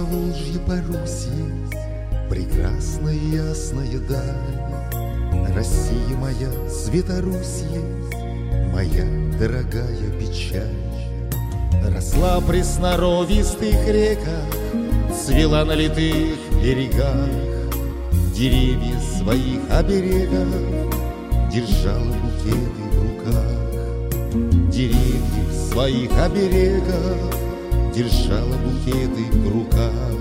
Поволжье, Порусье, прекрасная ясная даль, Россия моя, Светорусье, моя дорогая печаль. Росла при сноровистых реках, цвела на литых берегах, деревья своих оберегов держала букеты в руках. Деревья своих оберегов держала букеты в руках.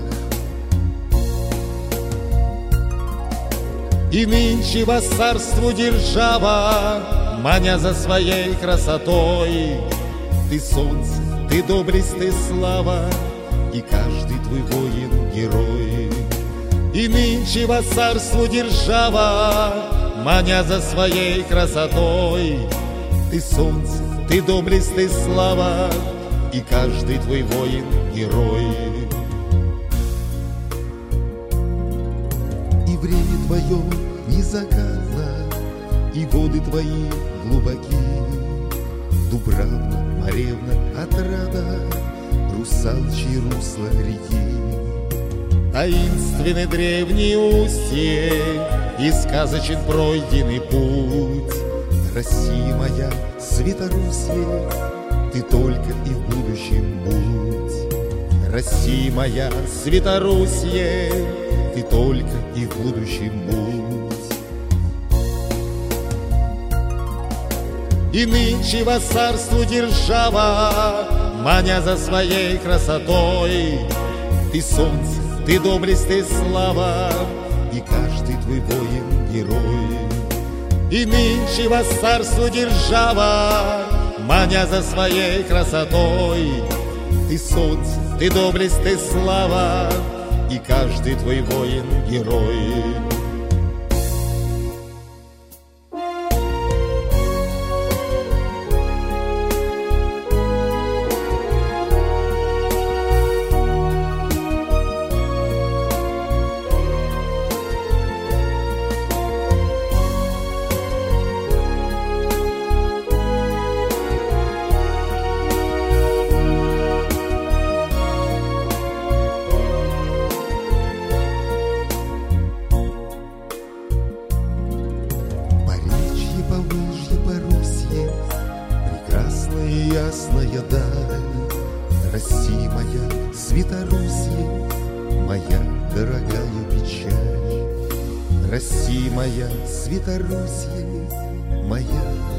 И нынче во царству держава, маня за своей красотой, ты солнце, ты доблесть, ты слава, и каждый твой воин герой. И нынче во царству держава, маня за своей красотой, ты солнце, ты доблесть, ты слава, и каждый твой воин герой. И время твое незаказно, и воды твои глубоки. Дубравна, Маревна, Отрада, русалчьи русла реки. Таинственны древние устья, и сказочен пройденный путь. Россия моя, Светорусье, ты только и в будущем будь. Россия моя, Светорусье, ты только и в будущем будь. И нынче во царству держава, маня за своей красотой, ты солнце, ты доблесть, ты слава, и каждый твой воин герой. И нынче во царству держава, маня за своей красотой, ты солнце, ты доблесть, ты слава, и каждый твой воин герой. Поволжье, Порусье, прекрасная ясная даль, Россия моя, Светорусье, моя дорогая печаль. Россия моя, Светорусье, моя